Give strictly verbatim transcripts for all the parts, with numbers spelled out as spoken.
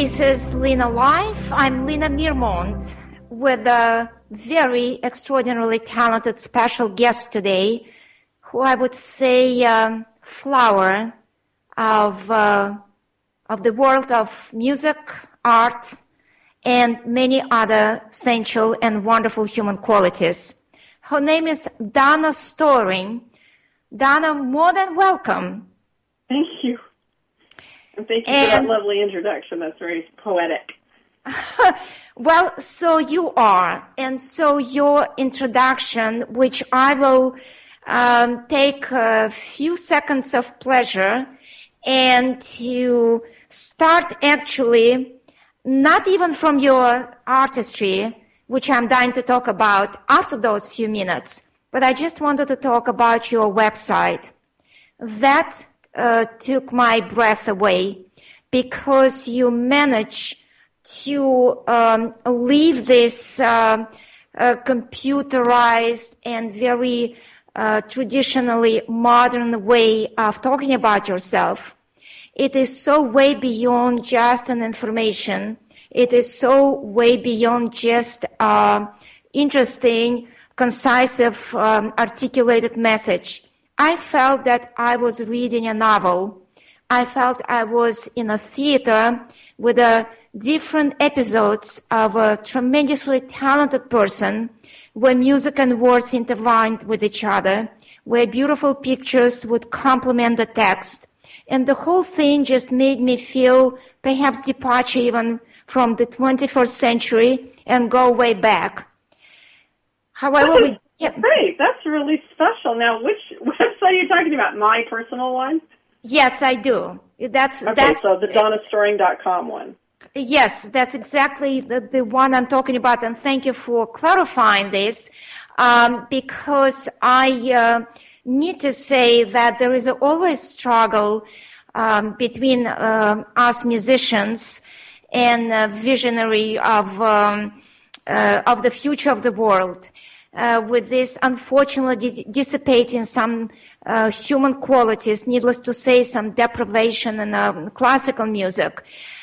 This is Lena Live. I'm Lena Mirmont with a very extraordinarily talented special guest today, who I would say um, flower of uh, of the world of music, art, and many other essential and wonderful human qualities. Her name is Donna Storing. Donna, more than welcome. Thank you. And thank you and, for that lovely introduction. That's very poetic. Well, so you are. And so your introduction, which I will um, take a few seconds of pleasure and to start actually not even from your artistry, which I'm dying to talk about after those few minutes, but I just wanted to talk about your website. That uh, took my breath away because you managed to um, leave this uh, uh, computerized and very uh, traditionally modern way of talking about yourself. It is so way beyond just an information. It is so way beyond just uh, interesting, concise, um, articulated message. I felt that I was reading a novel. I felt I was in a theater with a different episodes of a tremendously talented person where music and words intertwined with each other, where beautiful pictures would complement the text. And the whole thing just made me feel perhaps departure even from the twenty-first century and go way back. However, That's we... Yeah. Great. That's really special. Now, which website are you talking about? My personal one? Yes, I do. That's okay, that's so the donna storing dot com one. Yes, that's exactly the, the one I'm talking about, and thank you for clarifying this, um, because I uh, need to say that there is always struggle um, between uh, us musicians and uh, visionary of um, uh, of the future of the world. Uh, with this unfortunately dissipating some uh, human qualities, needless to say, some deprivation in uh, classical music.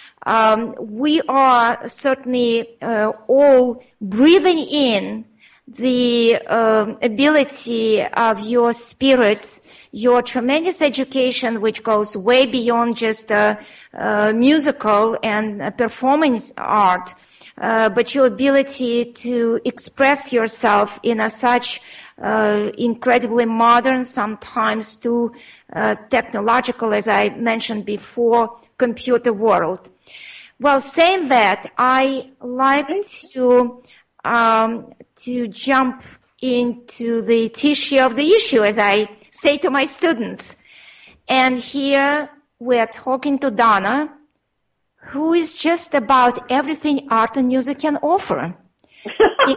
Um, we are certainly uh, all breathing in the uh, ability of your spirit, your tremendous education, which goes way beyond just uh, uh, musical and uh, performance art, uh, but your ability to express yourself in a such uh, incredibly modern, sometimes too uh, technological, as I mentioned before, computer world. Well, saying that, I like to um, to jump into the tissue of the issue, as I say to my students. And here we're talking to Donna, who is just about everything art and music can offer. it,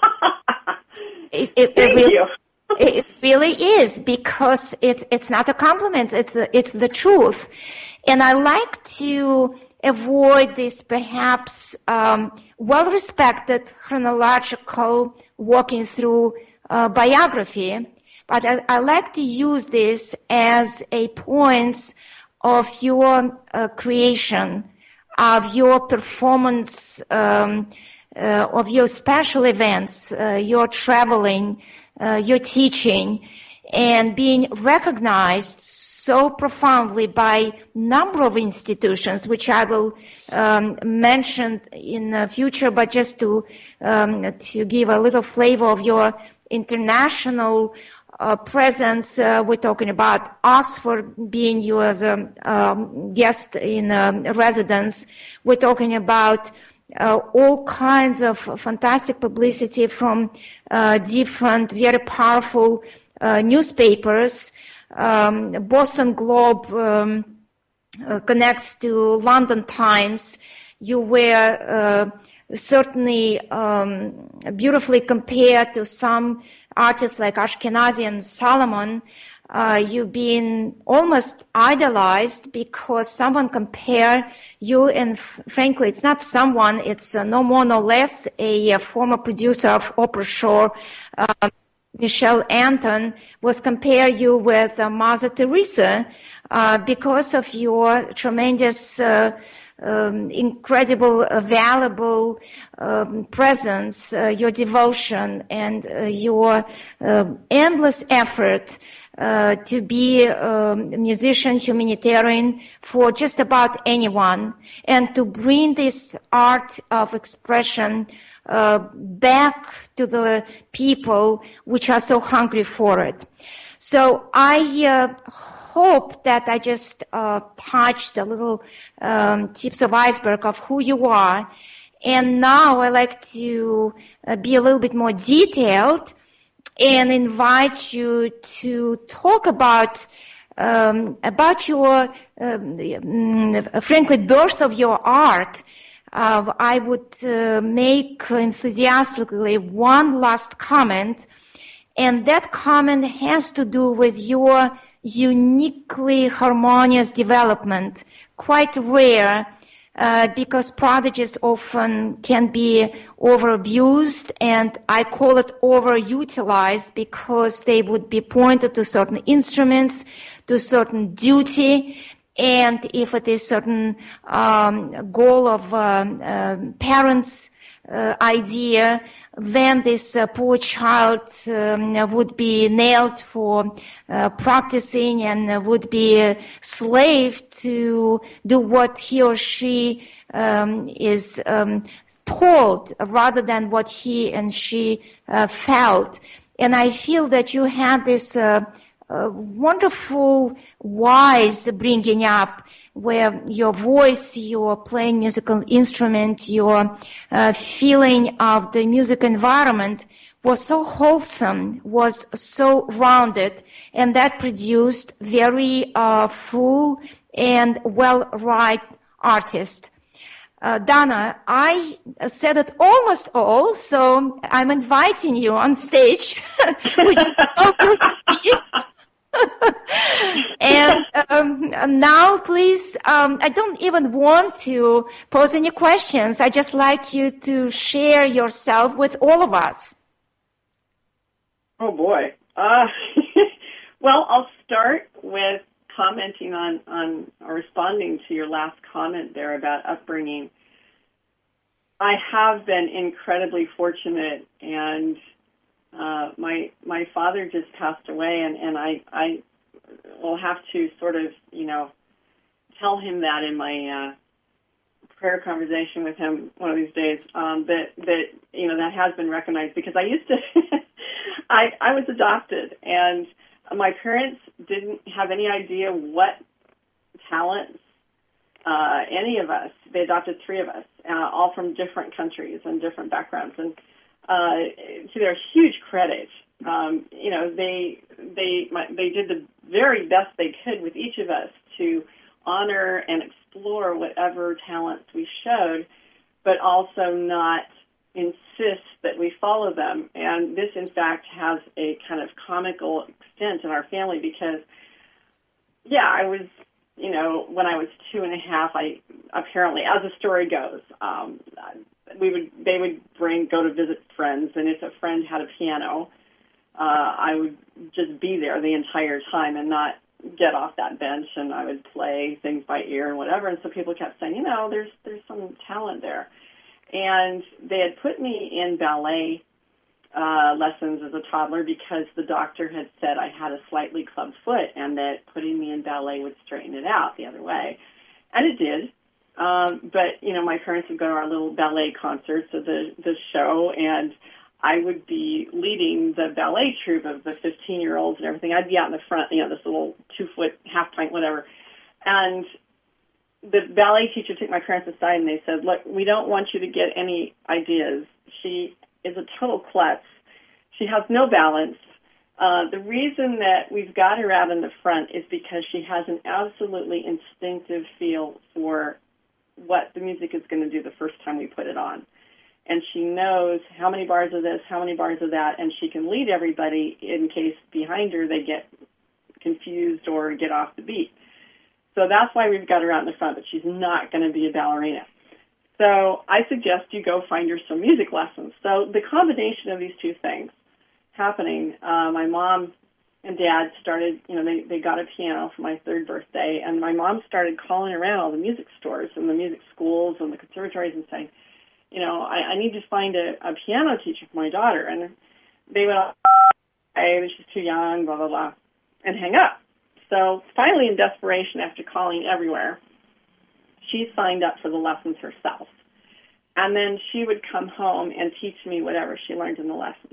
it, it, Thank it really, you. It really is, because it's it's not a compliment, it's a, it's the truth. And I like to avoid this perhaps um, well-respected chronological walking through uh, biography, but I, I like to use this as a point of your uh, creation, of your performance, um, uh, of your special events, uh, your traveling, uh, your teaching, and being recognized so profoundly by number of institutions, which I will um, mention in the future, but just to um, to give a little flavor of your international uh, presence, uh, we're talking about Oxford being you as a um, guest in um, residence. We're talking about Uh, all kinds of fantastic publicity from uh, different, very powerful uh, newspapers. Um, Boston Globe um, uh, connects to London Times. You were uh, certainly um, beautifully compared to some artists like Ashkenazi and Solomon. Uh, you've been almost idolized because someone compared you, and f- frankly, it's not someone, it's uh, no more, no less a, a former producer of Oprah Show, uh, Michelle Anton, was compare you with uh, Mother Teresa uh, because of your tremendous uh, um, incredible, uh, valuable um, presence, uh, your devotion, and uh, your uh, endless effort uh, to be um, a musician, humanitarian for just about anyone, and to bring this art of expression uh, back to the people which are so hungry for it. So I uh, hope that I just uh, touched a little um, tips of iceberg of who you are. And now I like to uh, be a little bit more detailed and invite you to talk about um, about your, um, frankly, birth of your art. Uh, I would uh, make enthusiastically one last comment, and that comment has to do with your uniquely harmonious development, quite rare, uh, because prodigies often can be overabused, and I call it overutilized because they would be pointed to certain instruments, to certain duty, and if it is certain um, goal of um, uh, parents' uh, idea, then this uh, poor child um, would be nailed for uh, practicing and would be a slave to do what he or she um, is um, told rather than what he and she uh, felt. And I feel that you had this uh, uh, wonderful, wise bringing up where your voice, your playing musical instrument, your uh, feeling of the music environment was so wholesome, was so rounded, and that produced very uh, full and well-written artist. Uh, Donna, I said it almost all, so I'm inviting you on stage, which is so good to see. And um, now, please, um, I don't even want to pose any questions. I just like you to share yourself with all of us. Oh, boy. Uh, well, I'll start with commenting on, on or responding to your last comment there about upbringing. I have been incredibly fortunate, and uh, my my father just passed away, and, and I, I will have to sort of, you know, tell him that in my uh, prayer conversation with him one of these days, um, that, that, you know, that has been recognized, because I used to, I, I was adopted, and my parents didn't have any idea what talents uh, any of us, they adopted three of us, uh, all from different countries and different backgrounds, and uh, to their huge credit, um, you know, they they my, they did the very best they could with each of us to honor and explore whatever talents we showed, but also not insist that we follow them. And this, in fact, has a kind of comical extent in our family because, yeah, I was, you know, when I was two and a half, I apparently, as the story goes, um, we would they would bring go to visit friends, and if a friend had a piano, uh, I would just be there the entire time and not get off that bench, and I would play things by ear and whatever. And so people kept saying, you know, there's there's some talent there. And they had put me in ballet uh, lessons as a toddler because the doctor had said I had a slightly club foot and that putting me in ballet would straighten it out the other way. And it did. Um, but, you know, my parents would go to our little ballet concerts of the, the show, and I would be leading the ballet troupe of the fifteen-year-olds and everything. I'd be out in the front, you know, this little two-foot, half-pint, whatever. And the ballet teacher took my parents aside and they said, look, we don't want you to get any ideas. She is a total klutz. She has no balance. Uh, the reason that we've got her out in the front is because she has an absolutely instinctive feel for what the music is going to do the first time we put it on. And she knows how many bars of this, how many bars of that, and she can lead everybody in case behind her they get confused or get off the beat. So that's why we've got her out in the front, but she's not going to be a ballerina. So I suggest you go find her some music lessons. So the combination of these two things happening, uh, my mom and Dad started, you know, they, they got a piano for my third birthday, and my mom started calling around all the music stores and the music schools and the conservatories and saying, you know, I, I need to find a, a piano teacher for my daughter. And they would all say, she's too young, blah, blah, blah, and hang up. So finally, in desperation, after calling everywhere, she signed up for the lessons herself. And then she would come home and teach me whatever she learned in the lessons.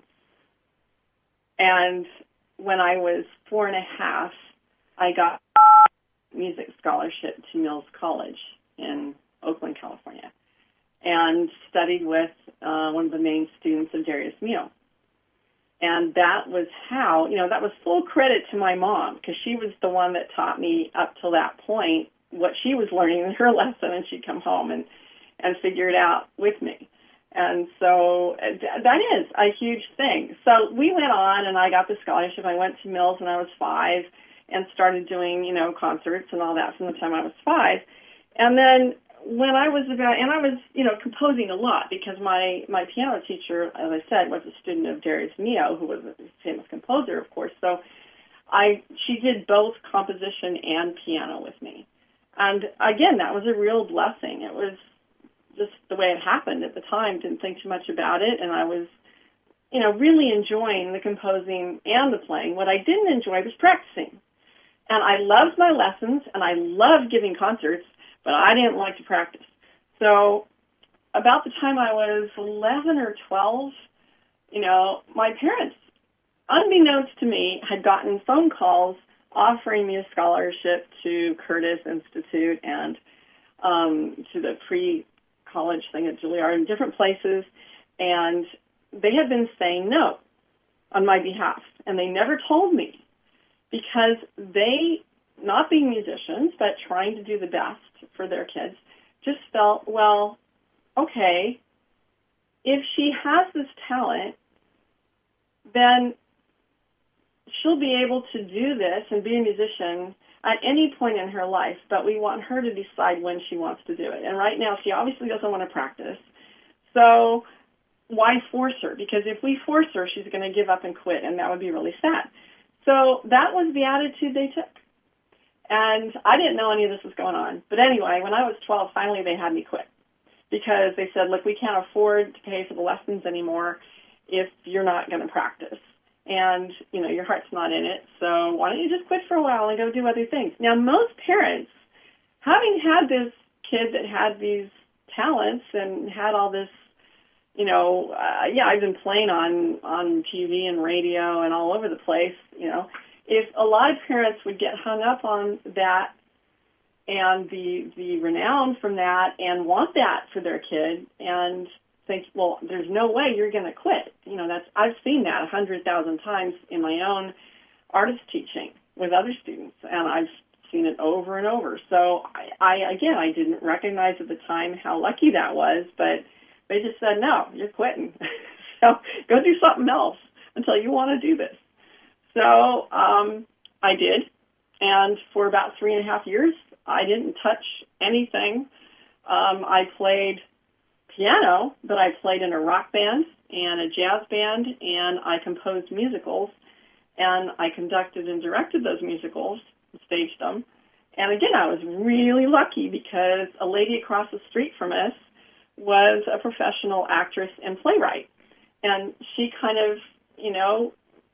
And when I was four and a half, I got a music scholarship to Mills College in Oakland, California, and studied with uh, one of the main students of Darius Milhaud. And that was how, you know, that was full credit to my mom, because she was the one that taught me up till that point what she was learning in her lesson, and she'd come home and, and figure it out with me. And so that is a huge thing. So we went on, and I got the scholarship. I went to Mills when I was five and started doing, you know, concerts and all that from the time I was five. And then when I was about, and I was, you know, composing a lot, because my, my piano teacher, as I said, was a student of Darius Milhaud, who was a famous composer, of course. So I, she did both composition and piano with me. And again, that was a real blessing. It was just the way it happened at the time. Didn't think too much about it, and I was, you know, really enjoying the composing and the playing. What I didn't enjoy was practicing. And I loved my lessons, and I loved giving concerts, but I didn't like to practice. So about the time I was eleven or twelve, you know, my parents, unbeknownst to me, had gotten phone calls offering me a scholarship to Curtis Institute and um, to the pre-college thing at Juilliard in different places, and they had been saying no on my behalf, and they never told me, because they, not being musicians, but trying to do the best for their kids, just felt, well, okay, if she has this talent, then she'll be able to do this and be a musician at any point in her life, but we want her to decide when she wants to do it. And right now, she obviously doesn't want to practice, so why force her? Because if we force her, she's going to give up and quit, and that would be really sad. So that was the attitude they took. And I didn't know any of this was going on. But anyway, when I was twelve, finally they had me quit, because they said, look, we can't afford to pay for the lessons anymore if you're not going to practice. And, you know, your heart's not in it, so why don't you just quit for a while and go do other things? Now, most parents, having had this kid that had these talents and had all this, you know, uh, yeah, I've been playing on, on T V and radio and all over the place, you know, if a lot of parents would get hung up on that and the the renown from that and want that for their kid and think, well, there's no way you're going to quit. You know, that's I've seen that a hundred thousand times in my own artist teaching with other students, and I've seen it over and over. So I, I again, I didn't recognize at the time how lucky that was, but they just said, no, you're quitting. So go do something else until you want to do this. So um, I did, and for about three and a half years, I didn't touch anything. Um, I played piano, but I played in a rock band and a jazz band, and I composed musicals, and I conducted and directed those musicals, staged them. And again, I was really lucky, because a lady across the street from us was a professional actress and playwright, and she kind of, you know,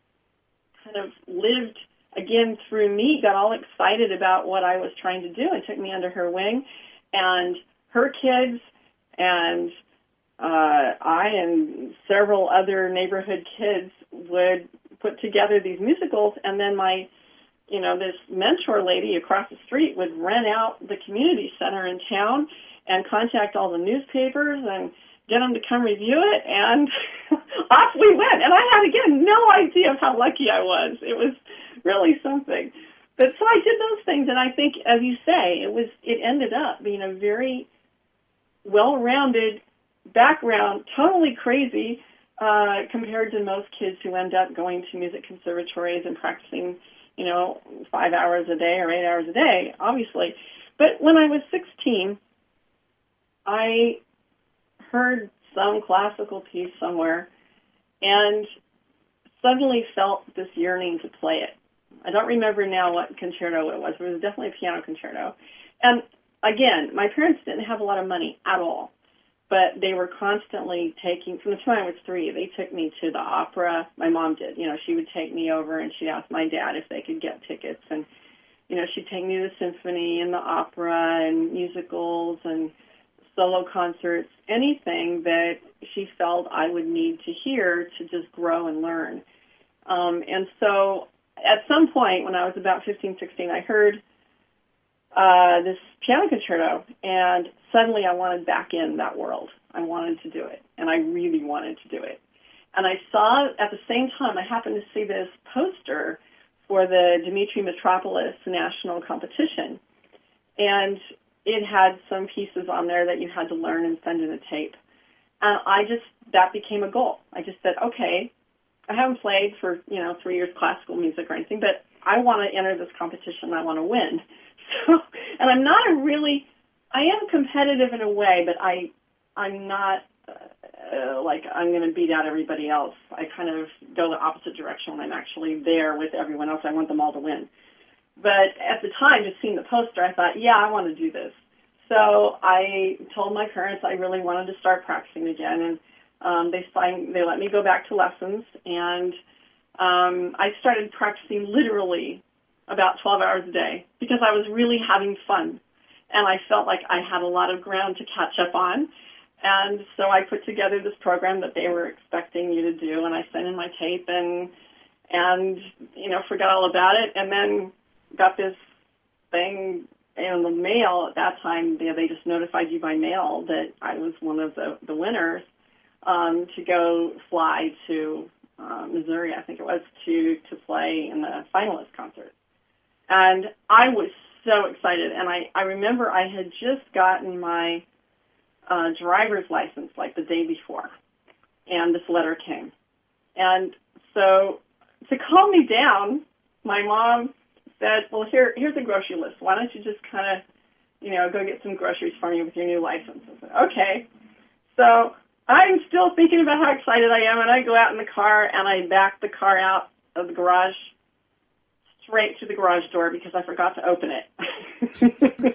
kind of lived again through me, got all excited about what I was trying to do, and took me under her wing, and her kids and uh, I and several other neighborhood kids would put together these musicals, and then my, you know, this mentor lady across the street would rent out the community center in town and contact all the newspapers and get them to come review it, and off we went. And I had, again, no idea of how lucky I was. It was really something. But so I did those things, and I think, as you say, it was it ended up being a very well-rounded background, totally crazy uh, compared to most kids who end up going to music conservatories and practicing, you know, five hours a day or eight hours a day, obviously. But when I was sixteen, I heard some classical piece somewhere and suddenly felt this yearning to play it. I don't remember now what concerto it was, but it was definitely a piano concerto. And again, my parents didn't have a lot of money at all, but they were constantly taking, from the time I was three, they took me to the opera. My mom did. You know, she would take me over and she'd ask my dad if they could get tickets. And, you know, she'd take me to the symphony and the opera and musicals and solo concerts, anything that she felt I would need to hear to just grow and learn. Um, and so at some point when I was about fifteen, sixteen, I heard uh, this piano concerto, and suddenly I wanted back in that world. I wanted to do it, and I really wanted to do it. And I saw, at the same time, I happened to see this poster for the Dmitri Mitropoulos National Competition, and it had some pieces on there that you had to learn and send in a tape. And I just, that became a goal. I just said, okay, I haven't played for, you know, three years classical music or anything, but I want to enter this competition. I want to win. So, and I'm not a really, I am competitive in a way, but I, I'm not uh, like I'm going to beat out everybody else. I kind of go the opposite direction when I'm actually there with everyone else. I want them all to win. But at the time, just seeing the poster, I thought, yeah, I want to do this. So I told my parents I really wanted to start practicing again, and um, they signed, they let me go back to lessons, and um, I started practicing literally about twelve hours a day because I was really having fun, and I felt like I had a lot of ground to catch up on. And so I put together this program that they were expecting you to do, and I sent in my tape and, and you know, forgot all about it, and then got this thing in the mail. At that time, they, they just notified you by mail that I was one of the, the winners um, to go fly to uh, Missouri, I think it was, to, to play in the finalist concert. And I was so excited, and I, I remember I had just gotten my uh, driver's license like the day before, and this letter came. And so to calm me down, my mom said, well, here, here's a grocery list. Why don't you just kind of, you know, go get some groceries for me with your new license? I said, okay. So I'm still thinking about how excited I am, and I go out in the car, and I back the car out of the garage straight to the garage door because I forgot to open it.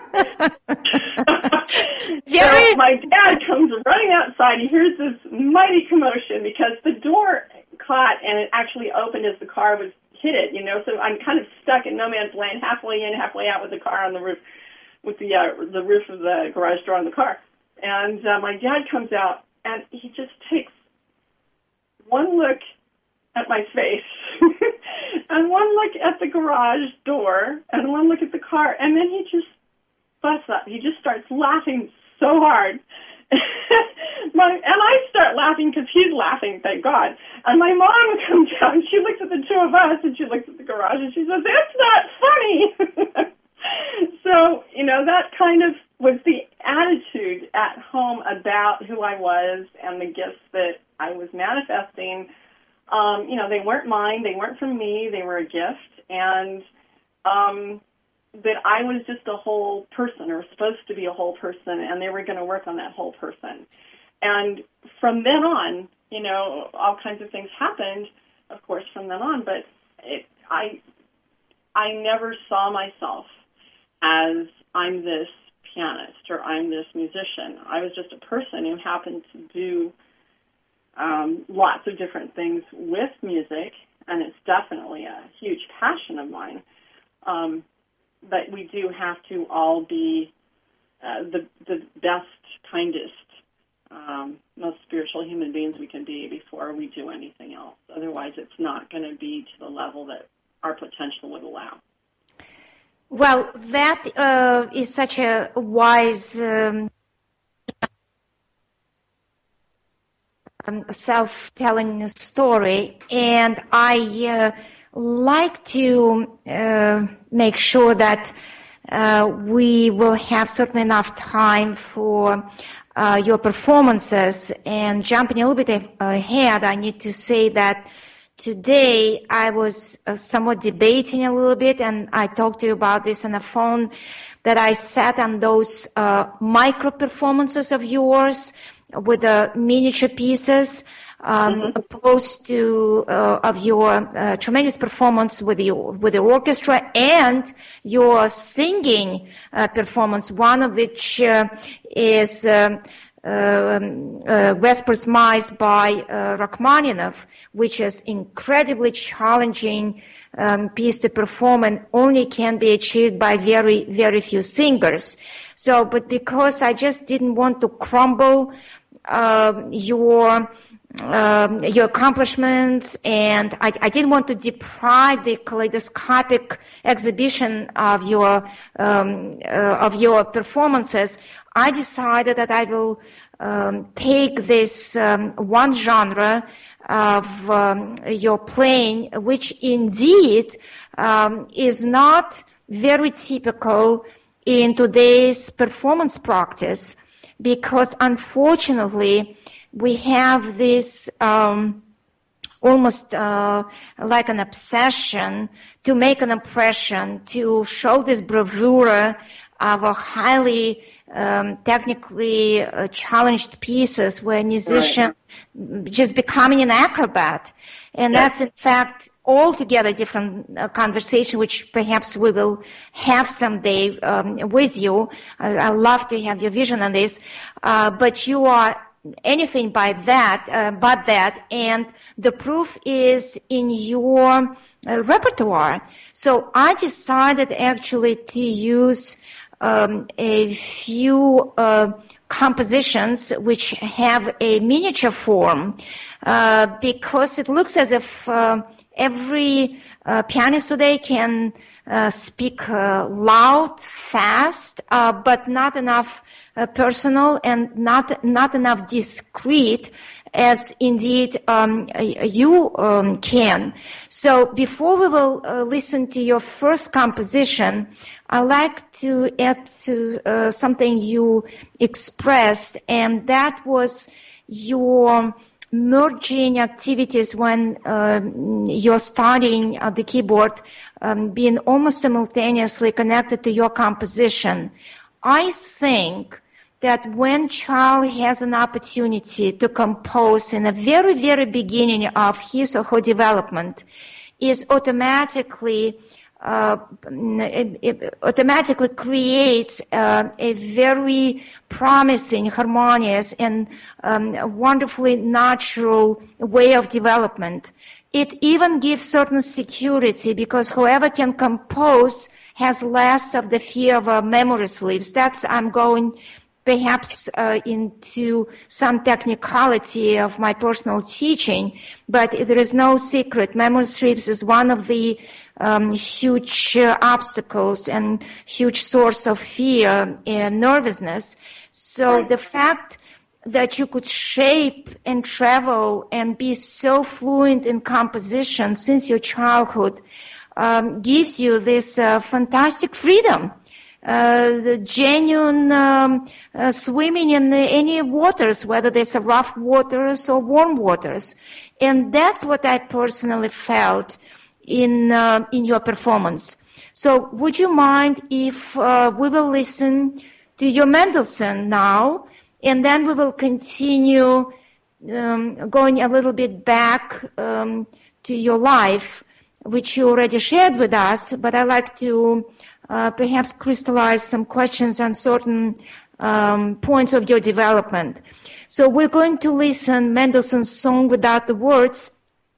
So my dad comes running outside. He hears this mighty commotion because the door caught, and it actually opened as the car was hit it, you know, so I'm kind of stuck in no man's land, halfway in, halfway out with the car on the roof, with the uh, the roof of the garage door on the car. And uh, my dad comes out, and he just takes one look at my face, and one look at the garage door, and one look at the car, and then he just busts up. He just starts laughing so hard. my, and I start laughing because he's laughing, thank God. And my mom comes out, and she looks at the two of us, and she looks at the garage, and she says, "It's not funny." So, you know, that kind of was the attitude at home about who I was and the gifts that I was manifesting. Um, you know, they weren't mine. They weren't from me. They were a gift. And um, that I was just a whole person, or supposed to be a whole person, and they were going to work on that whole person. And from then on, you know, all kinds of things happened, of course, from then on, but it, I, I never saw myself as I'm this pianist or I'm this musician. I was just a person who happened to do um, lots of different things with music, and it's definitely a huge passion of mine. Um, but we do have to all be uh, the the best, kindest, um, most spiritual human beings we can be before we do anything else. Otherwise, it's not going to be to the level that our potential would allow. Well, that uh, is such a wise um, self-telling story, and I uh, like to uh, make sure that uh, we will have certainly enough time for uh, your performances. And jumping a little bit ahead, I need to say that today I was uh, somewhat debating a little bit, and I talked to you about this on the phone, that I sat on those uh, micro performances of yours with the miniature pieces, um, mm-hmm. opposed to uh, of your uh, tremendous performance with your with the orchestra and your singing uh, performance. One of which uh, is um, um, uh, Vespers Mice by uh, Rachmaninoff, which is incredibly challenging um, piece to perform and only can be achieved by very, very few singers. So, but because I just didn't want to crumble uh, your um, your accomplishments, and I, I didn't want to deprive the kaleidoscopic exhibition of your um, uh, of your performances, I decided that I will um, take this um, one genre of um, your playing, which indeed um, is not very typical in today's performance practice, because unfortunately we have this um, almost uh, like an obsession to make an impression, to show this bravura of a highly um, technically uh, challenged pieces where a musician right. just becoming an acrobat. And yeah. that's in fact altogether different uh, conversation, which perhaps we will have someday um, with you. I, I love to have your vision on this. Uh, but you are anything by that, uh, but that, and the proof is in your uh, repertoire. So I decided actually to use um, a few uh, compositions which have a miniature form, uh, because it looks as if uh, every uh, pianist today can uh, speak uh, loud, fast, uh, but not enough uh, personal and not not enough discreet, as indeed um, you um, can. So before we will uh, listen to your first composition, I'd like to add to uh, something you expressed, and that was your merging activities when uh, you're studying at the keyboard, um, being almost simultaneously connected to your composition. I think that when child has an opportunity to compose in the very, very beginning of his or her development, is automatically uh, it, it automatically creates uh, a very promising, harmonious, and um, wonderfully natural way of development. It even gives certain security, because whoever can compose has less of the fear of uh, memory slips. That's, I'm going perhaps uh, into some technicality of my personal teaching, but there is no secret. Memory slips is one of the um, huge uh, obstacles and huge source of fear and nervousness. So the fact that you could shape and travel and be so fluent in composition since your childhood um, gives you this uh, fantastic freedom. Uh, the genuine um, uh, swimming in the, any waters, whether there's a rough waters or warm waters. And that's what I personally felt in uh, in your performance. So would you mind if uh, we will listen to your Mendelssohn now, and then we will continue um, going a little bit back um, to your life, which you already shared with us, but I'd like to Uh, perhaps crystallize some questions on certain um, points of your development. So we're going to listen Mendelssohn's Song Without the Words,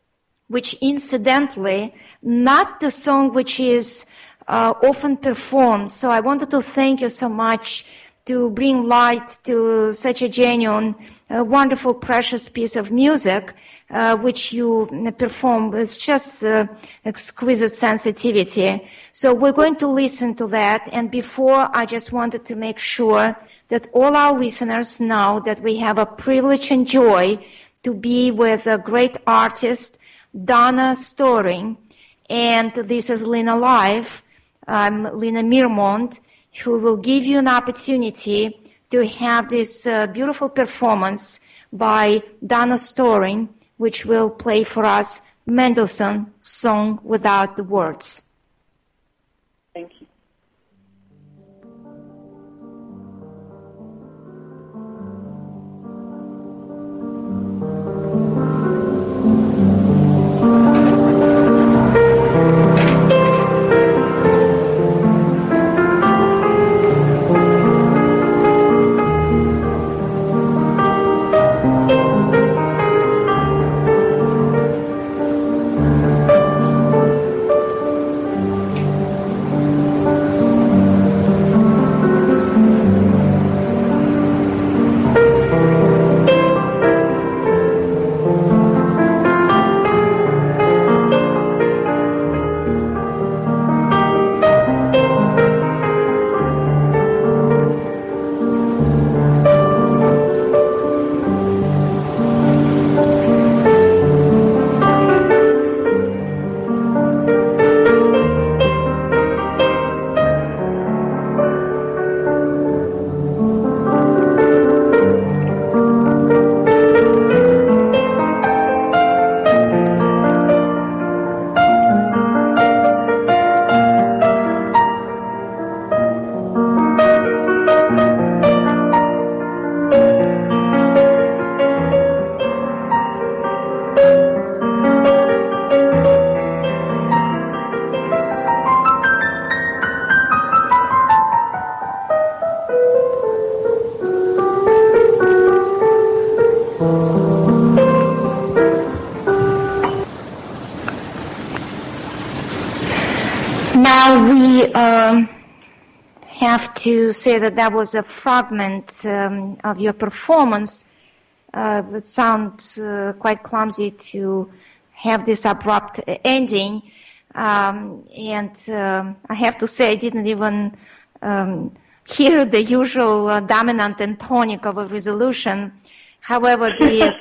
which incidentally, not the song which is uh, often performed. So I wanted to thank you so much to bring light to such a genuine, uh, wonderful, precious piece of music, uh, which you perform with just uh, exquisite sensitivity. So we're going to listen to that. And before, I just wanted to make sure that all our listeners know that we have a privilege and joy to be with a great artist, Donna Storing. And this is Lena Live. I'm Lena Mirmont, who will give you an opportunity to have this uh, beautiful performance by Donna Storing, which will play for us Mendelssohn Song Without the Words. Thank you. Now we um, have to say that that was a fragment um, of your performance. Uh, it sounds uh, quite clumsy to have this abrupt ending. Um, and um, I have to say I didn't even um, hear the usual uh, dominant and tonic of a resolution. However, the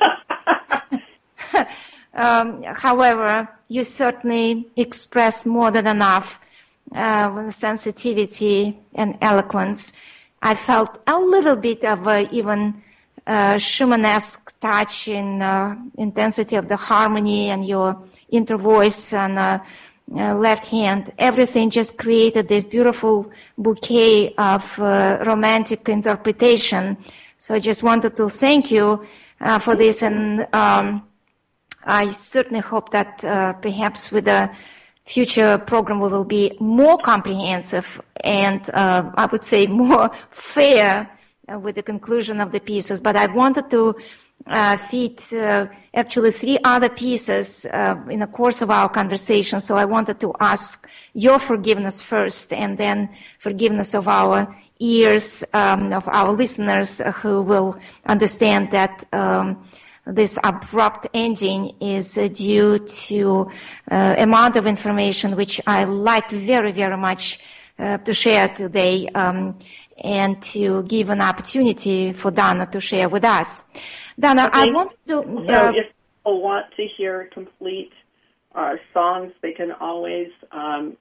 um, however, you certainly expressed more than enough uh, sensitivity and eloquence. I felt a little bit of a, even uh, Schumann-esque touch in uh, intensity of the harmony and your intervoice and uh, uh, left hand. Everything just created this beautiful bouquet of uh, romantic interpretation. So I just wanted to thank you uh, for this, and um, I certainly hope that uh, perhaps with a future program we will be more comprehensive and uh, I would say more fair uh, with the conclusion of the pieces. But I wanted to uh, feed uh, actually three other pieces uh, in the course of our conversation. So I wanted to ask your forgiveness first, and then forgiveness of our ears, um, of our listeners who will understand that um, this abrupt ending is uh, due to uh, amount of information which I like very, very much uh, to share today, um, and to give an opportunity for Donna to share with us. Donna, okay. I want to... Uh, so if people want to hear complete uh, songs, they can always um,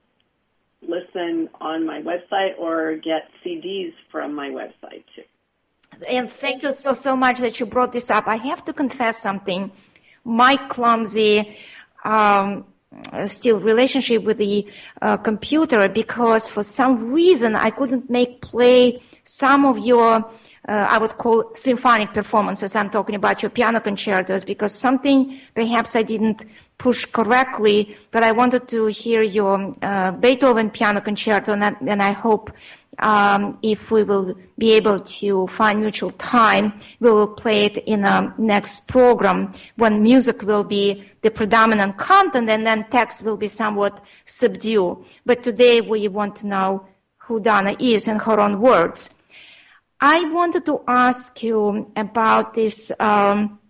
listen on my website or get C Ds from my website, too. And thank you so, so much that you brought this up. I have to confess something. My clumsy um, still relationship with the uh, computer, because for some reason I couldn't make play some of your, uh, I would call symphonic performances. I'm talking about your piano concertos, because something perhaps I didn't push correctly, but I wanted to hear your uh, Beethoven piano concerto, and I, and I hope Um, if we will be able to find mutual time, we will play it in a next program when music will be the predominant content and then text will be somewhat subdued. But today we want to know who Donna is in her own words. I wanted to ask you about this um,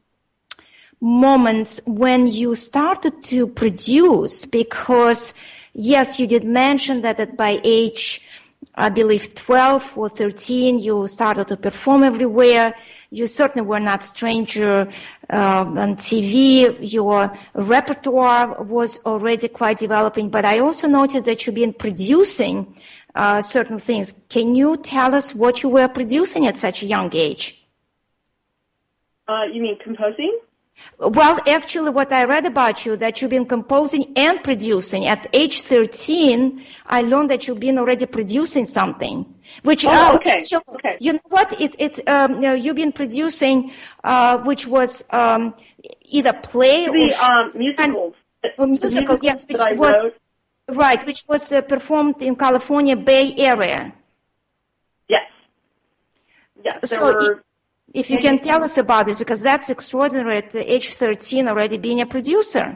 moments when you started to produce, because yes, you did mention that at by age I believe twelve or thirteen, you started to perform everywhere. You certainly were not stranger uh, on T V. Your repertoire was already quite developing, but I also noticed that you've been producing uh, certain things. Can you tell us what you were producing at such a young age? Uh, you mean composing? Well, actually, what I read about you, that you've been composing and producing. At age thirteen, I learned that you've been already producing something. Which, oh, uh, okay. Actually, okay. You know what? It, it, um, you know, you've been producing, uh, which was um, either play the, or um, musicals. Or musical, musicals yes, which that I was wrote. right, which was uh, performed in California Bay Area. Yes. Yes. There so were. It, If you can tell us about this, because that's extraordinary at age thirteen already being a producer.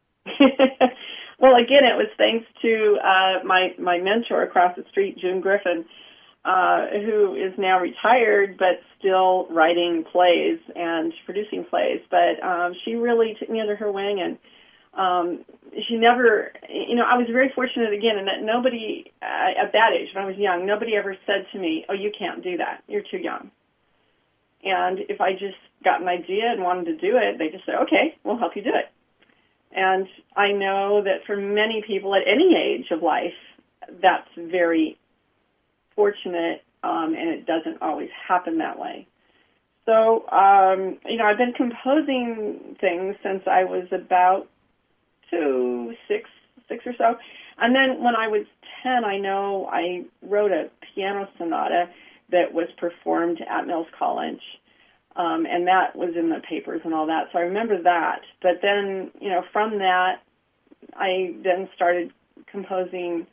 Well, again, it was thanks to uh, my, my mentor across the street, June Griffin, uh, who is now retired but still writing plays and producing plays. But um, she really took me under her wing, and um, she never, you know, I was very fortunate, again, in that nobody, uh, at that age, when I was young, nobody ever said to me, oh, you can't do that. You're too young. And if I just got an idea and wanted to do it, they just said, okay, we'll help you do it. And I know that for many people at any age of life, that's very fortunate, um, and it doesn't always happen that way. So, um, you know, I've been composing things since I was about two, six, six or so. And then when I was ten, I know I wrote a piano sonata that was performed at Mills College, um, and that was in the papers and all that. So I remember that. But then, you know, from that, I then started composing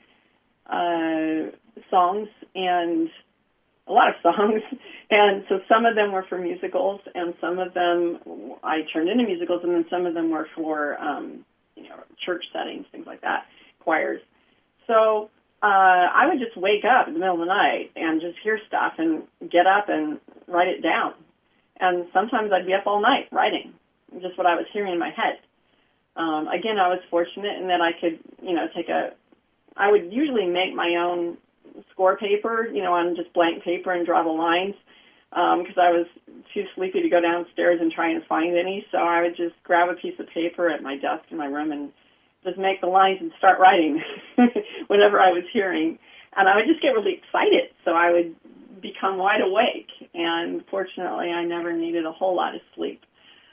uh, songs, and a lot of songs. And so some of them were for musicals, and some of them I turned into musicals, and then some of them were for, um, you know, church settings, things like that, choirs. so uh, I would just wake up in the middle of the night and just hear stuff and get up and write it down. And sometimes I'd be up all night writing just what I was hearing in my head. Um, again, I was fortunate in that I could, you know, take a, I would usually make my own score paper, you know, on just blank paper and draw the lines because um, I was too sleepy to go downstairs and try and find any. So I would just grab a piece of paper at my desk in my room and just make the lines and start writing whenever I was hearing. And I would just get really excited. So I would become wide awake. And fortunately, I never needed a whole lot of sleep.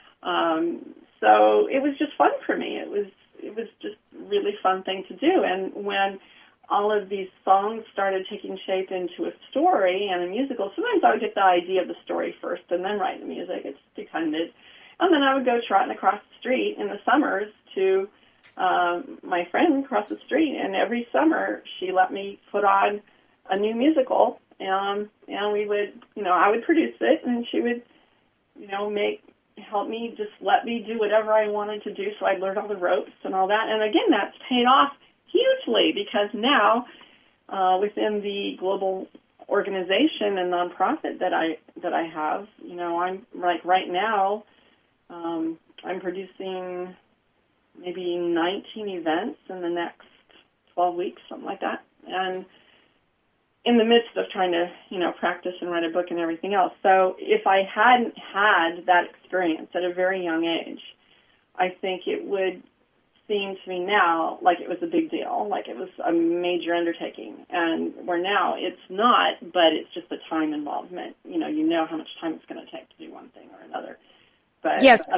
Um, so it was just fun for me. It was it was just a really fun thing to do. And when all of these songs started taking shape into a story and a musical, sometimes I would get the idea of the story first and then write the music. It just depended. And then I would go trotting across the street in the summers to um, my friend across the street, and every summer she let me put on a new musical, and, and we would, you know, I would produce it, and she would, you know, make, help me, just let me do whatever I wanted to do, so I'd learn all the ropes and all that. And again, that's paid off hugely, because now uh, within the global organization and nonprofit that I that I have, you know, I'm like right now, um, I'm producing maybe nineteen events in the next twelve weeks, something like that, and in the midst of trying to, you know, practice and write a book and everything else. So if I hadn't had that experience at a very young age, I think it would seem to me now like it was a big deal, like it was a major undertaking. And where now it's not, but it's just the time involvement. You know, you know how much time it's going to take to do one thing or another. But yes,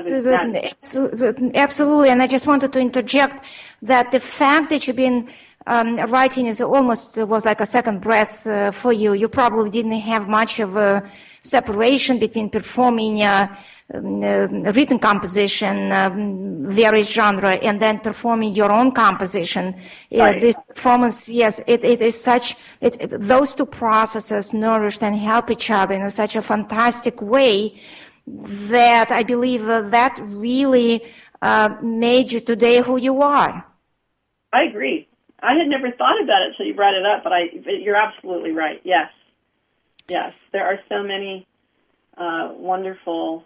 that, absolutely. And I just wanted to interject that the fact that you've been um, writing is almost uh, was like a second breath uh, for you. You probably didn't have much of a separation between performing uh, um, uh, written composition, um, various genre, and then performing your own composition. Right. Uh, this performance, yes, it, it is such, it, those two processes nourished and help each other in such a fantastic way that I believe uh, that really uh, made you today who you are. I agree. I had never thought about it until you brought it up, but I, you're absolutely right. Yes. Yes. There are so many uh, wonderful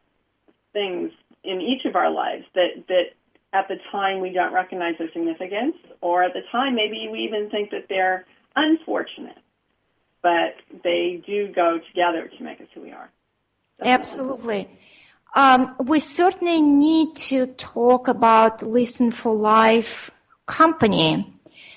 things in each of our lives that, that at the time we don't recognize their significance, or at the time maybe we even think that they're unfortunate, but they do go together to make us who we are. Definitely. Absolutely. Um, we certainly need to talk about Listen for Life company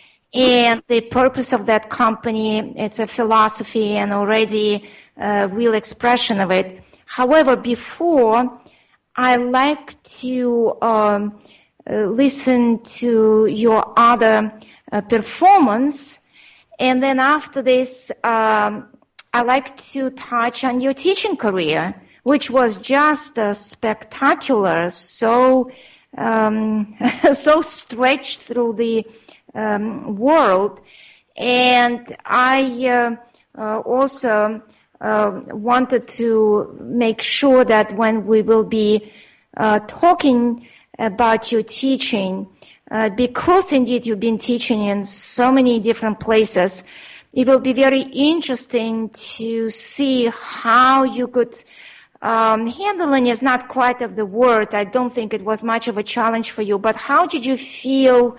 and the purpose of that company. It's a philosophy and already a real expression of it. However, before, I like to um, uh, listen to your other uh, performance, and then after this, um, I like to touch on your teaching career, which was just uh, spectacular, so um, so stretched through the um, world. And I uh, uh, also uh, wanted to make sure that when we will be uh, talking about your teaching, uh, because indeed you've been teaching in so many different places, it will be very interesting to see how you could um, handling is not quite of the word. I don't think it was much of a challenge for you, but how did you feel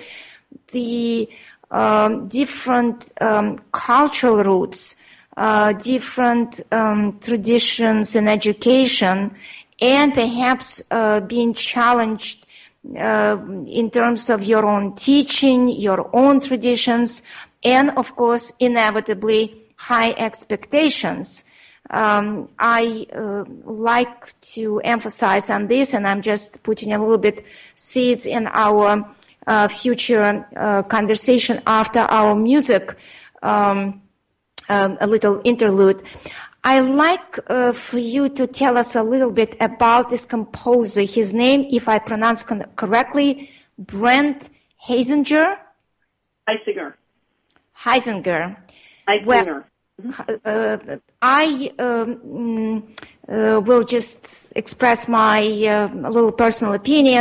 the um, different um, cultural roots, uh, different um, traditions in education, and perhaps uh, being challenged uh, in terms of your own teaching, your own traditions, and, of course, inevitably, high expectations. Um, I uh, like to emphasize on this, and I'm just putting a little bit seeds in our uh, future uh, conversation after our music, um, um, a little interlude. I like uh, for you to tell us a little bit about this composer. His name, if I pronounce con- correctly, Brent Heisinger? Heisinger. Heisinger. Heisinger. Well, uh, I um, uh, will just express my uh, little personal opinion.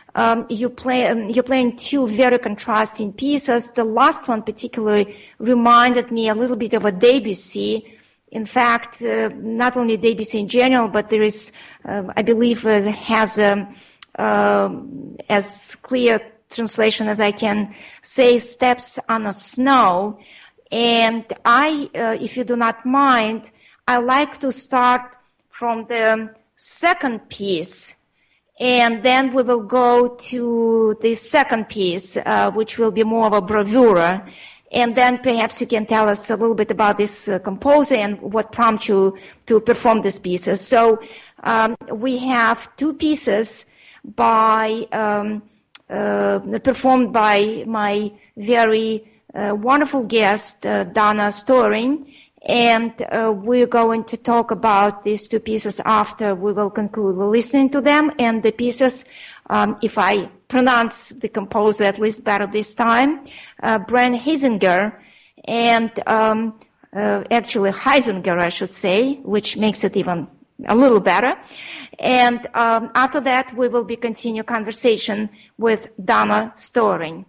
Um, you play, um, you're playing two very contrasting pieces. The last one particularly reminded me a little bit of a Debussy. In fact, uh, not only Debussy in general, but there is, uh, I believe, uh, has um, uh, as clear translation as I can say, Steps on a Snow. And I, uh, if you do not mind, I like to start from the second piece, and then we will go to the second piece, uh, which will be more of a bravura. And then perhaps you can tell us a little bit about this uh, composer and what prompted you to perform these pieces. So um, we have two pieces by um, uh, performed by my very uh, wonderful guest, uh, Donna Storing. And uh, we're going to talk about these two pieces after we will conclude listening to them. And the pieces, um, if I pronounce the composer at least better this time, uh, Brent Heisinger, and um, uh, actually Heisinger, I should say, which makes it even a little better. And um, after that, we will be continue conversation with Donna Storing.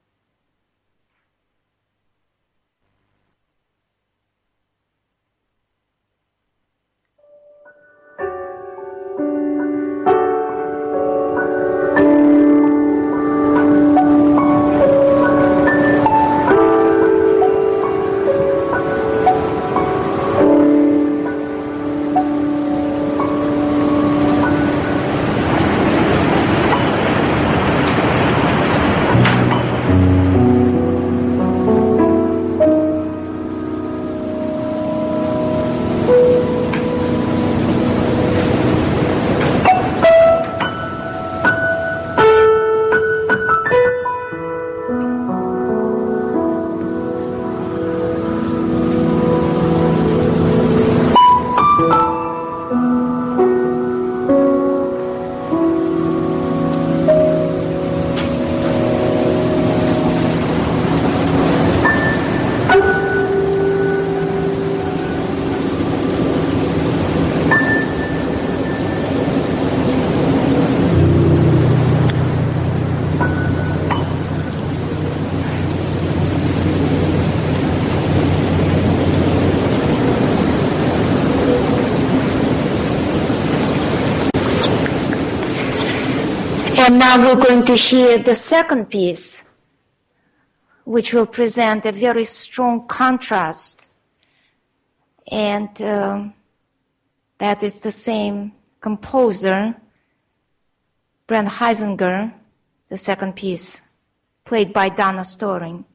And now we're going to hear the second piece, which will present a very strong contrast. And uh, that is the same composer, Brent Heisinger, the second piece, played by Donna Storing.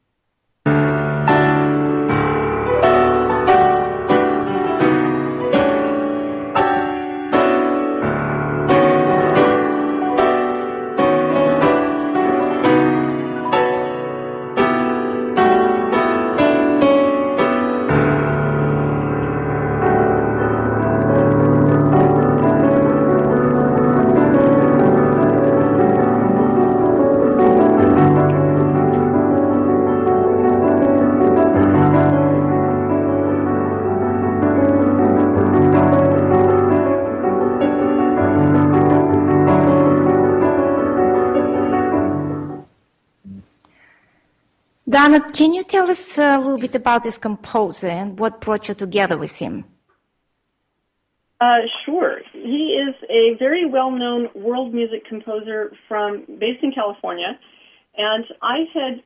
Donna, can you tell us a little bit about this composer and what brought you together with him? Uh, sure. He is a very well-known world music composer from based in California, and I had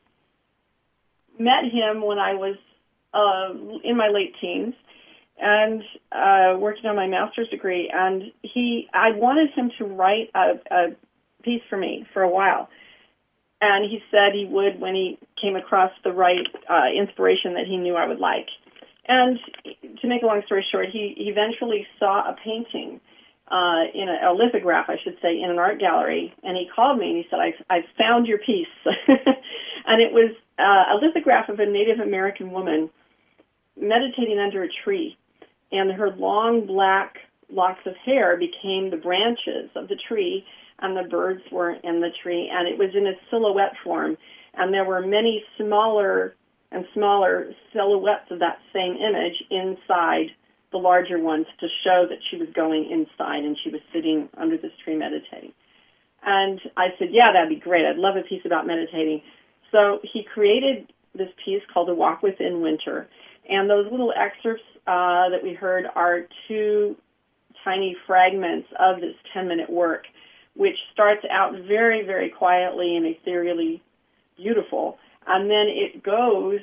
met him when I was uh, in my late teens and uh, working on my master's degree. And he, I wanted him to write a, a piece for me for a while. And he said he would when he came across the right uh, inspiration that he knew I would like. And to make a long story short, he eventually saw a painting, uh, in a, a lithograph, I should say, in an art gallery. And he called me and he said, I've, I've found your piece. And it was uh, a lithograph of a Native American woman meditating under a tree. And her long black locks of hair became the branches of the tree, and the birds were in the tree, and it was in a silhouette form, and there were many smaller and smaller silhouettes of that same image inside the larger ones to show that she was going inside and she was sitting under this tree meditating. And I said, yeah, that'd be great. I'd love a piece about meditating. So he created this piece called A Walk Within Winter. And those little excerpts uh, that we heard are two tiny fragments of this ten-minute work, which starts out very, very quietly and ethereally beautiful. And then it goes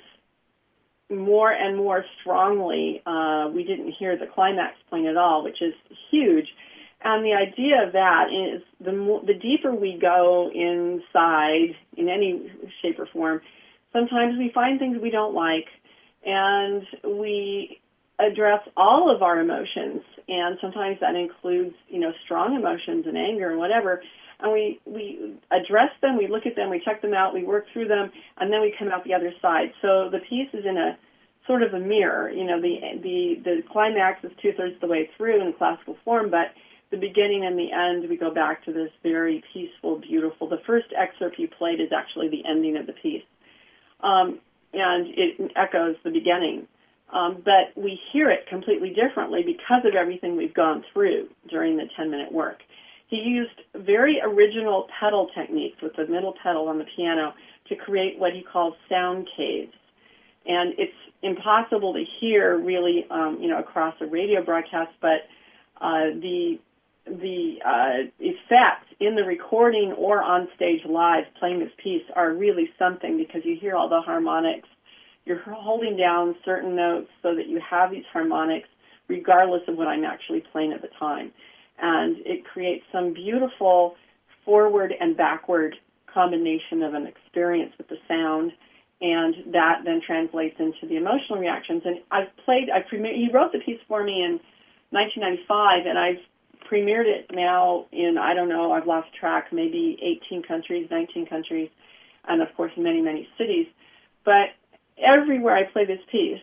more and more strongly. Uh, we didn't hear the climax point at all, which is huge. And the idea of that is the more, the deeper we go inside in any shape or form, sometimes we find things we don't like, and we address all of our emotions, and sometimes that includes, you know, strong emotions and anger and whatever, and we, we address them, we look at them, we check them out, we work through them, and then we come out the other side. So the piece is in a sort of a mirror. You know, the the, the climax is two-thirds of the way through in classical form, but the beginning and the end, we go back to this very peaceful, beautiful. The first excerpt you played is actually the ending of the piece, um, and it echoes the beginning. Um, but we hear it completely differently because of everything we've gone through during the ten-minute work. He used very original pedal techniques with the middle pedal on the piano to create what he calls sound caves. And it's impossible to hear really, um, you know, across a radio broadcast, but uh, the the uh, effects in the recording or on stage live playing this piece are really something, because you hear all the harmonics. You're holding down certain notes so that you have these harmonics regardless of what I'm actually playing at the time. And it creates some beautiful forward and backward combination of an experience with the sound, and that then translates into the emotional reactions. And I've played, I premiered, he wrote the piece for me in nineteen ninety-five, and I've premiered it now in, I don't know, I've lost track, maybe eighteen countries, nineteen countries, and of course many, many cities. But everywhere I play this piece,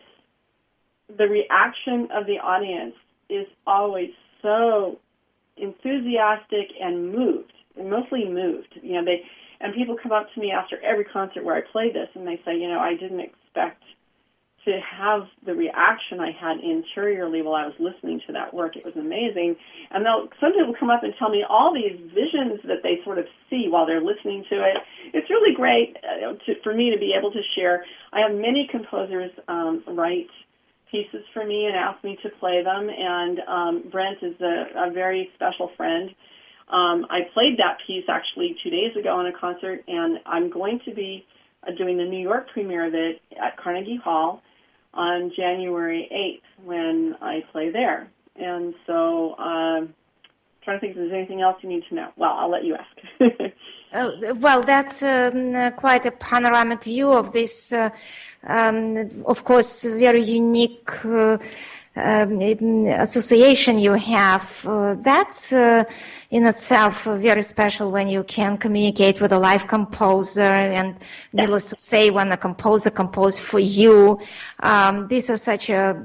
the reaction of the audience is always so enthusiastic and moved, mostly moved. You know, they and people come up to me after every concert where I play this, and they say, you know, I didn't expect to have the reaction I had interiorly while I was listening to that work. It was amazing. And they'll, some people come up and tell me all these visions that they sort of see while they're listening to it. It's really great uh, to, for me to be able to share. I have many composers um, write pieces for me and ask me to play them, and um, Brent is a, a very special friend. Um, I played that piece actually two days ago on a concert, and I'm going to be uh, doing the New York premiere of it at Carnegie Hall on January eighth when I play there. And so I'm um, trying to think if there's anything else you need to know. Well, I'll let you ask. Oh, well, that's um, uh, quite a panoramic view of this, uh, um, of course, very unique uh, um, association you have. Uh, that's uh, in itself very special when you can communicate with a live composer, and needless to say, when a composer composes for you, um, this is such a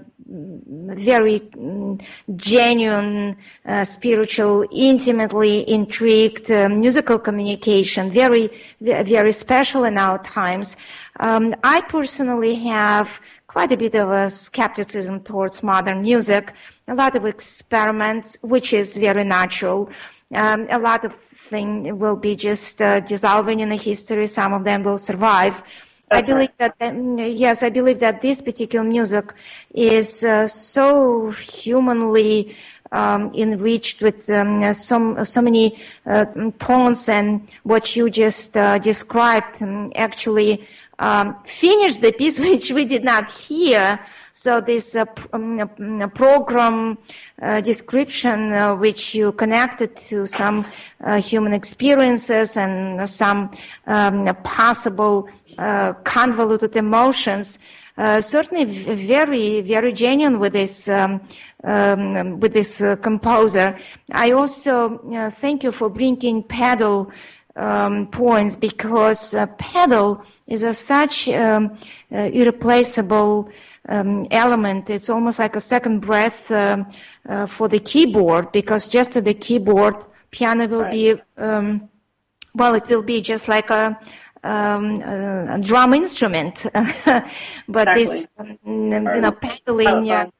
very um, genuine, uh, spiritual, intimately intrigued uh, musical communication, very, very special in our times. Um, I personally have quite a bit of a skepticism towards modern music, a lot of experiments, which is very natural. Um, a lot of things will be just uh, dissolving in the history. Some of them will survive. I believe that, yes, I believe that this particular music is uh, so humanly um, enriched with um, so, so many uh, tones, and what you just uh, described um, actually um, finished the piece, which we did not hear. So this uh, pr- um, program uh, description, uh, which you connected to some uh, human experiences and some um, possible uh, convoluted emotions, uh, certainly very, very genuine with this um, um, with this uh, composer. I also uh, thank you for bringing pedal um, points, because uh, pedal is a such um, uh, irreplaceable Um, element. It's almost like a second breath um, uh, for the keyboard, because just to the keyboard, piano will right. be, um, well, it will be just like a, um, a, a drum instrument. But exactly. this, um, you know, pedaling, uh,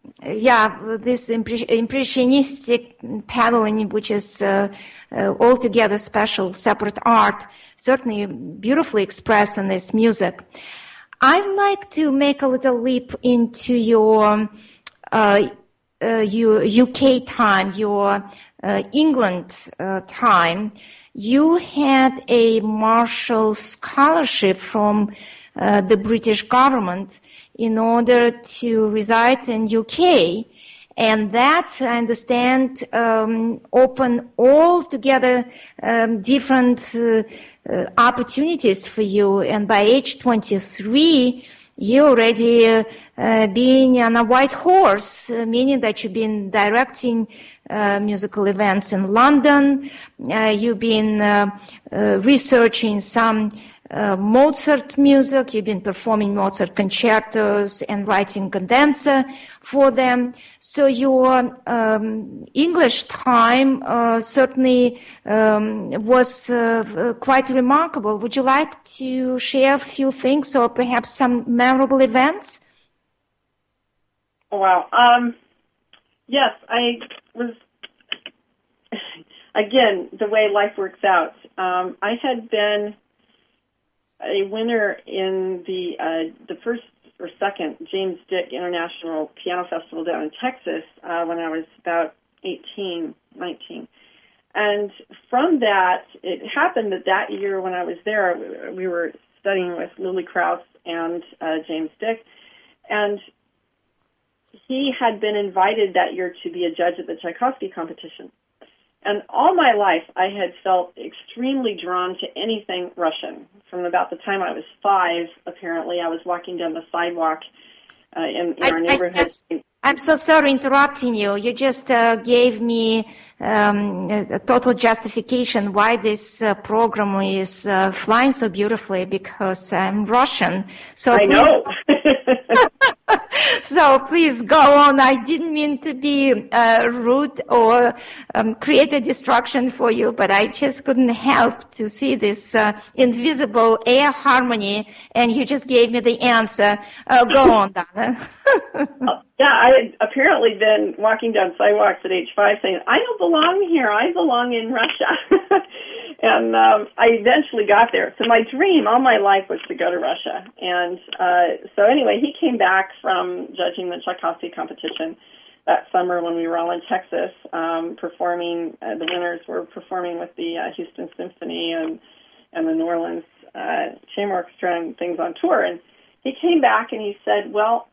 yeah, this impre- impressionistic paneling, which is uh, uh, altogether special, separate art, certainly beautifully expressed in this music. I'd like to make a little leap into your uh, uh, your U K time, your uh, England uh, time. You had a Marshall Scholarship from uh, the British government in order to reside in U K. And that, I understand, um, open altogether um, different uh, uh, opportunities for you. And by age twenty-three, you already uh, uh, being on a white horse, uh, meaning that you've been directing uh, musical events in London. Uh, you've been uh, uh, researching some Uh, Mozart music, you've been performing Mozart concertos and writing cadenza for them. So your um, English time uh, certainly um, was uh, quite remarkable. Would you like to share a few things or perhaps some memorable events? Oh, wow. Um, yes, I was, again, the way life works out. Um, I had been a winner in the uh, the first or second James Dick International Piano Festival down in Texas uh, when I was about eighteen, nineteen. And from that, it happened that that year when I was there, we were studying with Lily Krauss and uh, James Dick, and he had been invited that year to be a judge at the Tchaikovsky competition. And all my life, I had felt extremely drawn to anything Russian. From about the time I was five, apparently, I was walking down the sidewalk uh, in, in I, our neighborhood. I just, I'm so sorry interrupting you. You just uh, gave me um, a, a total justification why this uh, program is uh, flying so beautifully, because I'm Russian. So I please, know. So please go on. I didn't mean to be uh, rude or um, create a distraction for you, but I just couldn't help to see this uh, invisible air harmony, and you just gave me the answer. Uh, go on, Donna. Yeah, I had apparently been walking down sidewalks at age five saying, I don't belong here. I belong in Russia. And um, I eventually got there. So my dream all my life was to go to Russia. And uh, so anyway, he came back from judging the Tchaikovsky competition that summer when we were all in Texas, um, performing. Uh, the winners were performing with the uh, Houston Symphony and, and the New Orleans uh, Chamber Orchestra and things on tour. And he came back and he said, well,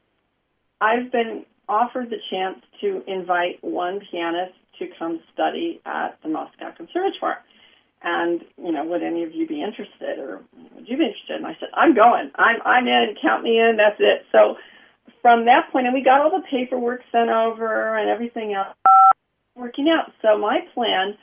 I've been offered the chance to invite one pianist to come study at the Moscow Conservatoire. And, you know, would any of you be interested, or would you be interested? And I said, I'm going. I'm I'm in. Count me in. That's it. So from that point, and we got all the paperwork sent over and everything else working out. So my plan,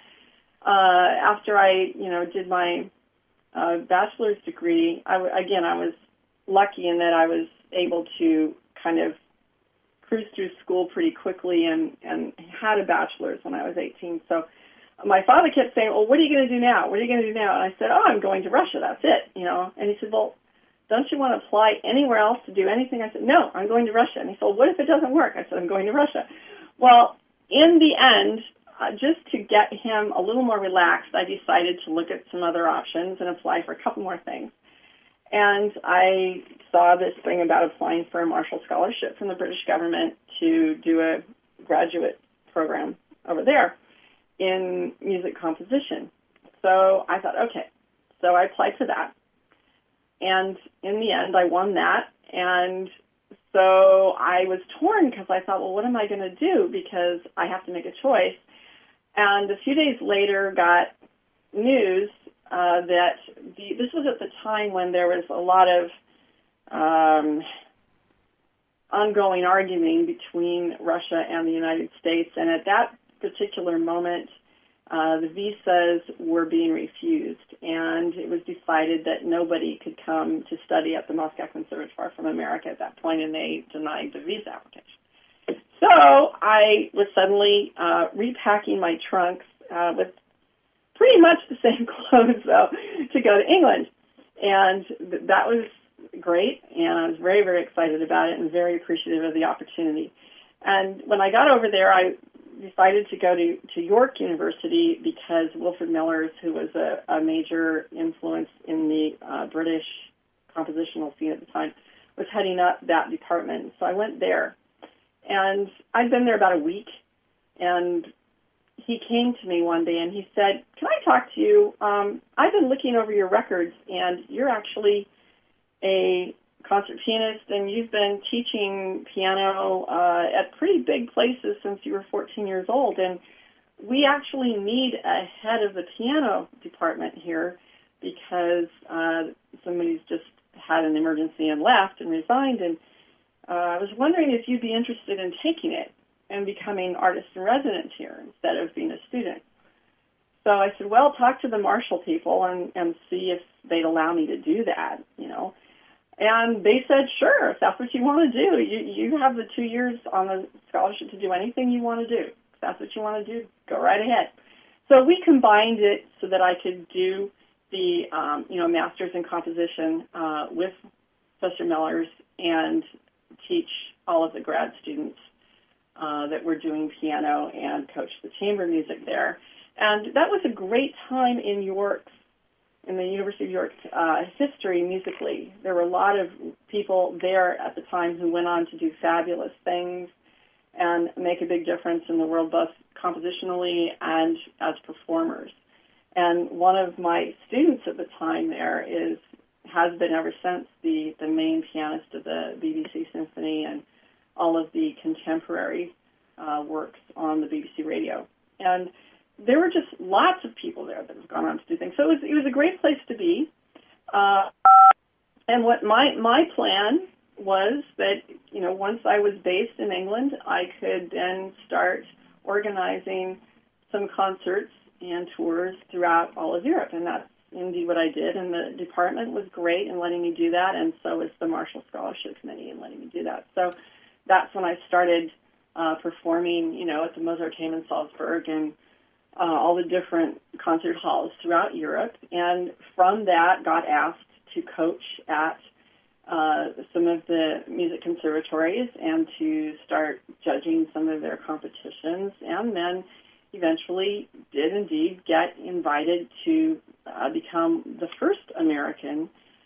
uh, after I, you know, did my uh, bachelor's degree, I, again, I was lucky in that I was able to kind of cruise through school pretty quickly and, and had a bachelor's when I was eighteen. So my father kept saying, well, what are you going to do now? What are you going to do now? And I said, oh, I'm going to Russia. That's it, you know. And he said, well, don't you want to apply anywhere else to do anything? I said, no, I'm going to Russia. And he said, well, what if it doesn't work? I said, I'm going to Russia. Well, in the end, uh, just to get him a little more relaxed, I decided to look at some other options and apply for a couple more things. And I saw this thing about applying for a Marshall Scholarship from the British government to do a graduate program over there in music composition. So I thought, okay. So I applied to that. And in the end, I won that. And so I was torn because I thought, well, what am I going to do? Because I have to make a choice. And a few days later, got news uh, that the, this was at the time when there was a lot of um, ongoing arguing between Russia and the United States. And at that particular moment, uh, the visas were being refused, and it was decided that nobody could come to study at the Moscow Conservatoire from America at that point, and they denied the visa application. So I was suddenly uh, repacking my trunks uh, with pretty much the same clothes, though, to go to England, and th- that was great, and I was very, very excited about it and very appreciative of the opportunity. And when I got over there, I decided to go to, to York University because Wilfrid Millers, who was a, a major influence in the uh, British compositional scene at the time, was heading up that department. So I went there. And I'd been there about a week, and he came to me one day and he said, "Can I talk to you? Um, I've been looking over your records, and you're actually a concert pianist, and you've been teaching piano uh, at pretty big places since you were fourteen years old, and we actually need a head of the piano department here because uh, somebody's just had an emergency and left and resigned, and uh, I was wondering if you'd be interested in taking it and becoming artist in residence here instead of being a student." So I said, well, talk to the Marshall people and, and see if they'd allow me to do that, you know. And they said, sure, if that's what you want to do. You you have the two years on the scholarship to do anything you want to do. If that's what you want to do, go right ahead. So we combined it so that I could do the, um, you know, master's in composition uh, with Professor Millers and teach all of the grad students uh, that were doing piano and coach the chamber music there. And that was a great time in York's, in the University of York's uh, history musically. There were a lot of people there at the time who went on to do fabulous things and make a big difference in the world, both compositionally and as performers. And one of my students at the time there is has been ever since the, the main pianist of the B B C Symphony and all of the contemporary uh, works on the B B C radio. And there were just lots of people there that have gone on to do things. So it was, it was a great place to be. Uh, and what my my plan was that, you know, once I was based in England, I could then start organizing some concerts and tours throughout all of Europe. And that's indeed what I did. And the department was great in letting me do that, and so was the Marshall Scholarship Committee in letting me do that. So that's when I started uh, performing, you know, at the Mozarteum in Salzburg and uh, all the different concert halls throughout Europe. And from that, got asked to coach at uh, some of the music conservatories and to start judging some of their competitions, and then eventually did indeed get invited to uh, become the first American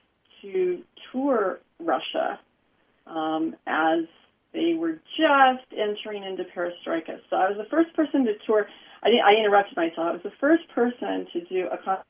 to tour Russia um, as they were just entering into perestroika. So I was the first person to tour. I, I interrupted myself. I was the first person to do a concert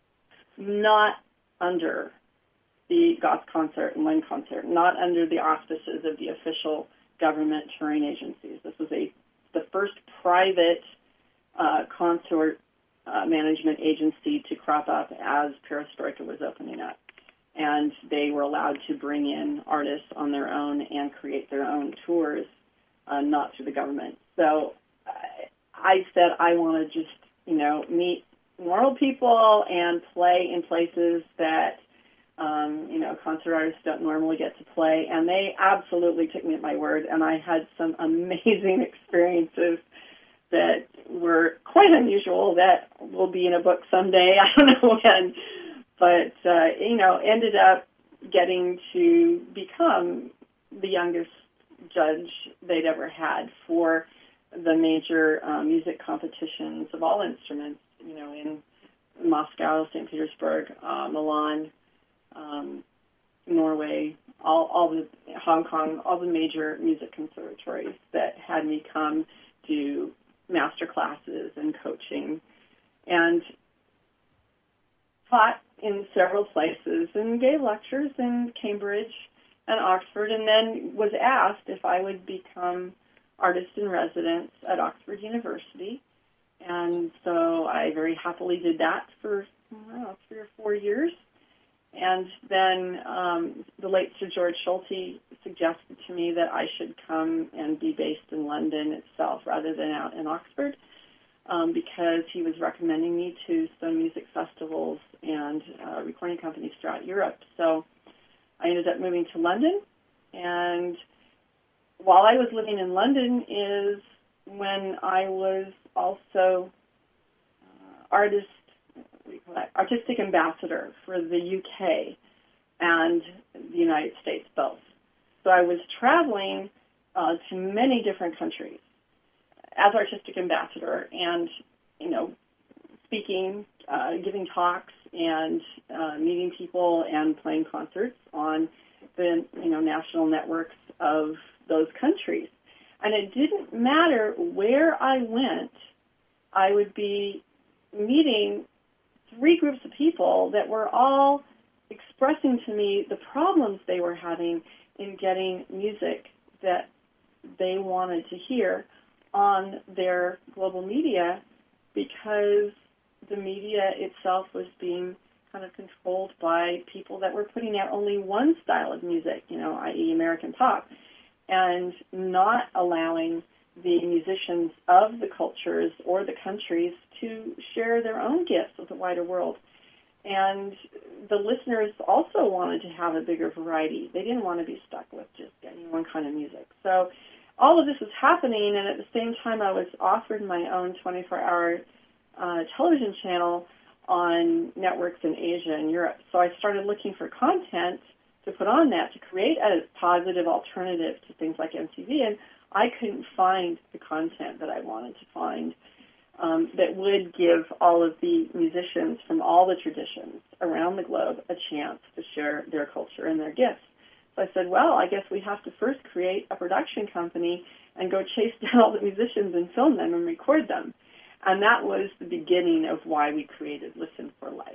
not under the Gotz concert and Lynn concert, not under the auspices of the official government touring agencies. This was a the first private uh, concert uh, management agency to crop up as perestroika was opening up. And they were allowed to bring in artists on their own and create their own tours, uh, not through the government. So I, I said I want to just, you know, meet normal people and play in places that Um, you know, concert artists don't normally get to play, and they absolutely took me at my word, and I had some amazing experiences that were quite unusual that will be in a book someday. I don't know when, but, uh, you know, ended up getting to become the youngest judge they'd ever had for the major um, music competitions of all instruments, you know, in Moscow, Saint Petersburg, uh, Milan, Um, Norway, all, all the Hong Kong, all the major music conservatories that had me come do master classes and coaching, and taught in several places and gave lectures in Cambridge and Oxford, and then was asked if I would become artist in residence at Oxford University. And so I very happily did that for, I don't know, three or four years. And then um, the late Sir George Solti suggested to me that I should come and be based in London itself rather than out in Oxford, um, because he was recommending me to some music festivals and uh, recording companies throughout Europe. So I ended up moving to London, and while I was living in London is when I was also uh, artist artistic ambassador for the U K and the United States both. So I was traveling uh, to many different countries as artistic ambassador, and you know, speaking, uh, giving talks, and uh, meeting people and playing concerts on the you know national networks of those countries. And it didn't matter where I went, I would be meeting three groups of people that were all expressing to me the problems they were having in getting music that they wanted to hear on their global media, because the media itself was being kind of controlled by people that were putting out only one style of music, you know, that is. American pop, and not allowing the musicians of the cultures or the countries to share their own gifts with the wider world. And the listeners also wanted to have a bigger variety. They didn't want to be stuck with just getting one kind of music. So all of this was happening, and at the same time I was offered my own twenty-four hour uh, television channel on networks in Asia and Europe. So I started looking for content to put on that, to create a positive alternative to things like M T V, and I couldn't find the content that I wanted to find um, that would give all of the musicians from all the traditions around the globe a chance to share their culture and their gifts. So I said, well, I guess we have to first create a production company and go chase down all the musicians and film them and record them. And that was the beginning of why we created Listen for Life.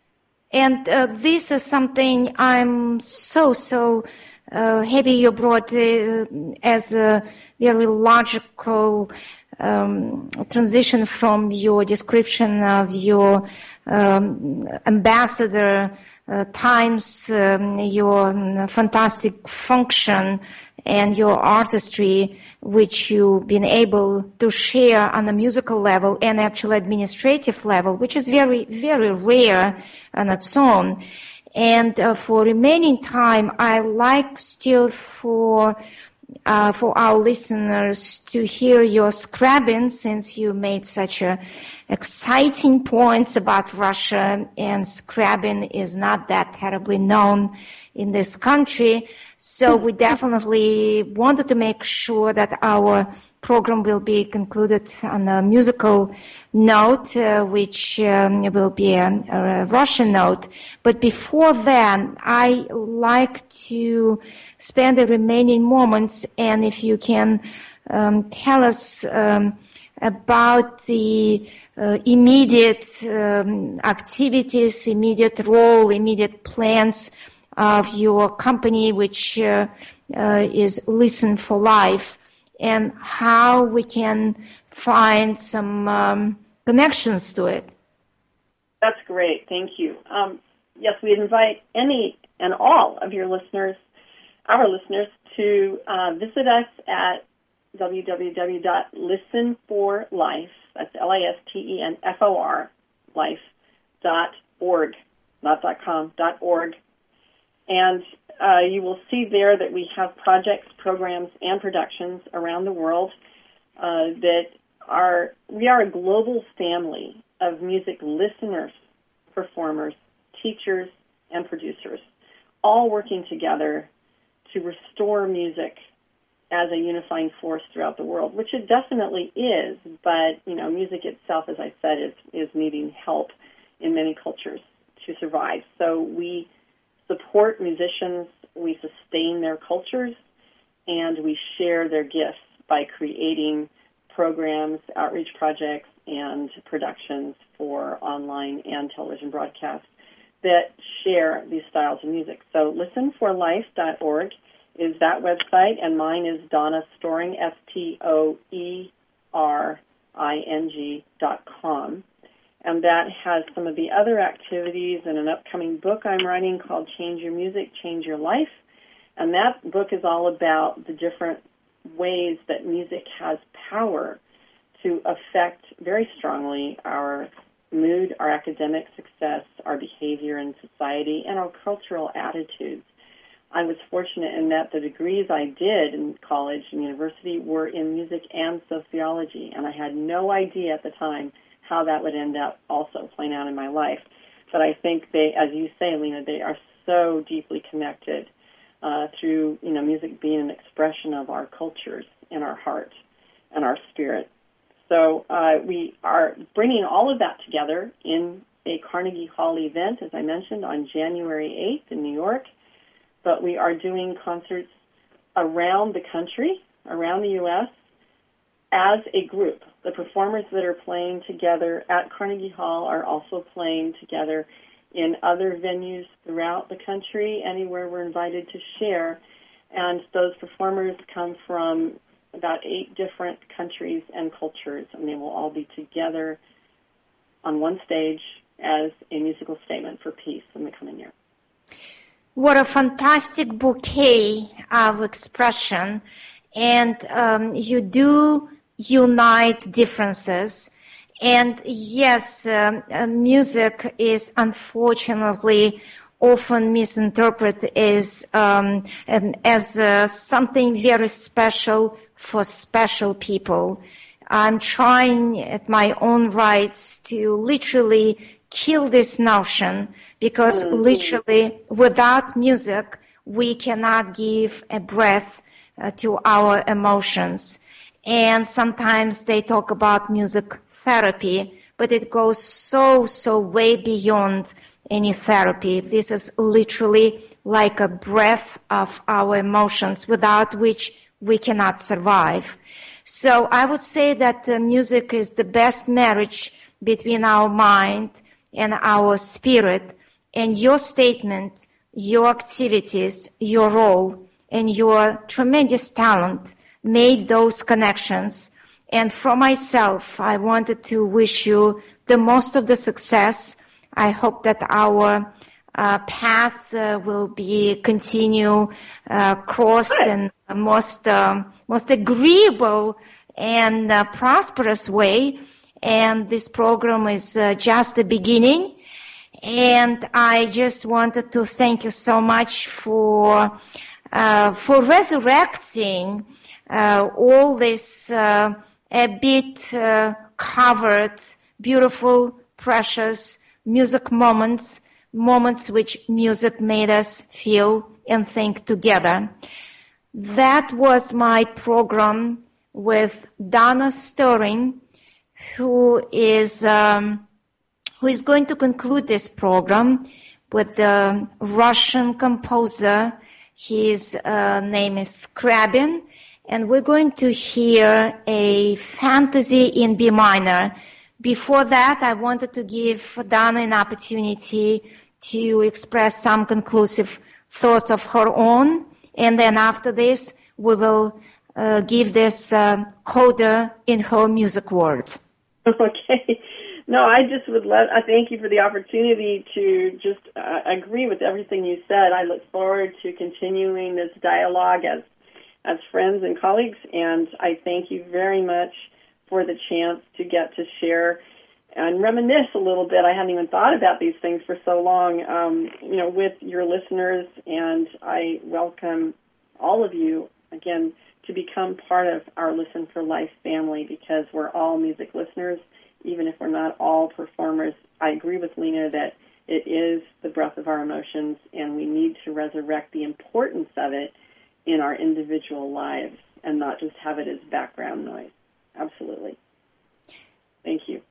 And uh, this is something I'm so, so uh, happy you brought uh, as a very logical um, transition from your description of your um, ambassador uh, times, um, your um, fantastic function and your artistry, which you've been able to share on a musical level and actual administrative level, which is very, very rare on its own. And uh, for remaining time, I like still for uh, for our listeners to hear your Scriabin, since you made such a exciting points about Russia, and Scriabin is not that terribly known in this country. So we definitely wanted to make sure that our program will be concluded on a musical note, uh, which um, will be a, a Russian note. But before that, I like to spend the remaining moments, and if you can um, tell us um, about the uh, immediate um, activities, immediate role, immediate plans of your company, which uh, uh, is Listen for Life, and how we can find some um, connections to it. That's great. Thank you. Um, yes, we invite any and all of your listeners, our listeners, to uh, visit us at w w w dot listen for life, that's L I S T E N F O R, life, dot org, not dot com, dot org. And uh, you will see there that we have projects, programs, and productions around the world uh, that are, we are a global family of music listeners, performers, teachers, and producers, all working together to restore music as a unifying force throughout the world, which it definitely is, but, you know, music itself, as I said, is, is needing help in many cultures to survive. So we support musicians, we sustain their cultures, and we share their gifts by creating programs, outreach projects, and productions for online and television broadcasts that share these styles of music. So listen for life dot org is that website, and mine is Donna Storing, S T O E R I N G dot com. And that has some of the other activities and an upcoming book I'm writing called Change Your Music, Change Your Life. And that book is all about the different ways that music has power to affect very strongly our mood, our academic success, our behavior in society, and our cultural attitudes. I was fortunate in that the degrees I did in college and university were in music and sociology, and I had no idea at the time how that would end up also playing out in my life. But I think they, as you say, Lena, they are so deeply connected. uh, through, you know, music being an expression of our cultures and our heart and our spirit. So uh, we are bringing all of that together in a Carnegie Hall event, as I mentioned, on January eighth in New York. But we are doing concerts around the country, around the U S, as a group. The performers that are playing together at Carnegie Hall are also playing together in other venues throughout the country, anywhere we're invited to share. And those performers come from about eight different countries and cultures, and they will all be together on one stage as a musical statement for peace in the coming year. What a fantastic bouquet of expression. And um, you do unite differences. And yes, um, uh, music is unfortunately often misinterpreted as, um, um, as uh, something very special for special people. I'm trying at my own rights to literally kill this notion, because mm-hmm. literally without music, we cannot give a breath uh, to our emotions. And sometimes they talk about music therapy, but it goes so, so way beyond any therapy. This is literally like a breath of our emotions, without which we cannot survive. So I would say that uh, music is the best marriage between our mind and our spirit. And your statement, your activities, your role, and your tremendous talent made those connections. And for myself, I wanted to wish you the most of the success. I hope that our uh, path uh, will be continue uh, crossed in the most uh, most agreeable and uh, prosperous way. And this program is uh, just the beginning. And I just wanted to thank you so much for uh, for resurrecting uh, all this uh, a bit uh, covered, beautiful, precious music moments, moments which music made us feel and think together. That was my program with Donna Storing, who is um, who is going to conclude this program with the Russian composer. His uh, name is Scriabin, and we're going to hear a fantasy in B minor. Before that, I wanted to give Donna an opportunity to express some conclusive thoughts of her own, and then after this, we will uh, give this uh, coda in her music words. Okay. No, I just would love, I thank you for the opportunity to just uh, agree with everything you said. I look forward to continuing this dialogue as as friends and colleagues, and I thank you very much for the chance to get to share and reminisce a little bit. I hadn't even thought about these things for so long, um, you know, with your listeners, and I welcome all of you, again, to become part of our Listen for Life family, because we're all music listeners, even if we're not all performers. I agree with Lena that it is the breath of our emotions, and we need to resurrect the importance of it in our individual lives and not just have it as background noise. Absolutely. Thank you.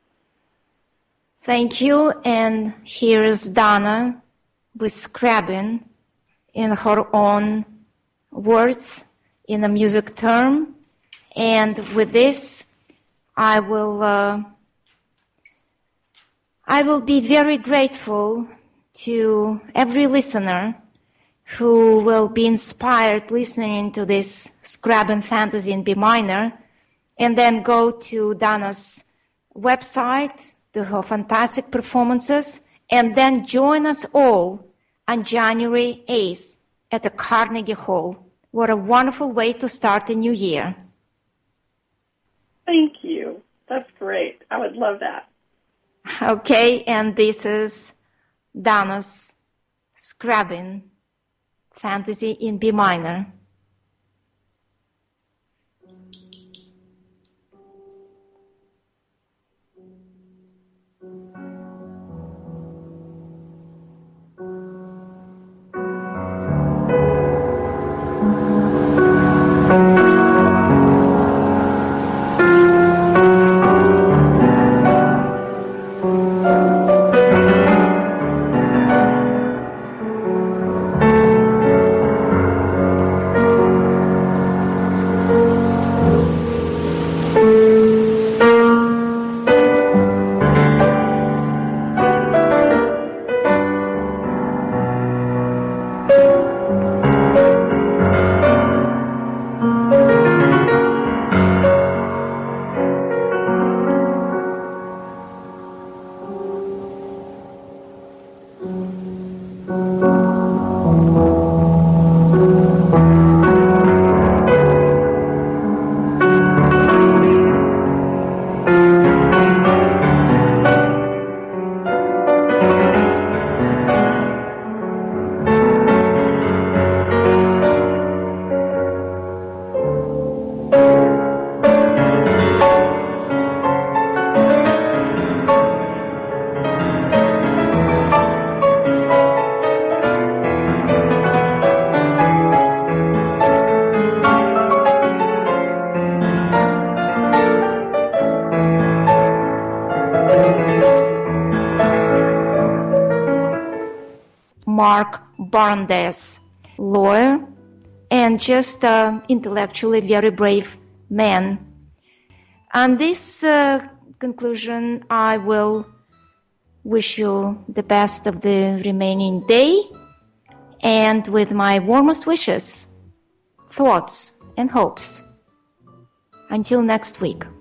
Thank you. And here's Donna with Scriabin in her own words, in a music term. And with this, I will uh, I will be very grateful to every listener who will be inspired listening to this Scriabin fantasy in B minor, and then go to Donna's website, to her fantastic performances, and then join us all on January eighth at the Carnegie Hall. What a wonderful way to start a new year. Thank you. That's great. I would love that. Okay, and this is Donna's Scriabin fantasy in B minor. Barnes, lawyer, and just uh, intellectually very brave man. On this uh, conclusion, I will wish you the best of the remaining day, and with my warmest wishes, thoughts, and hopes. Until next week.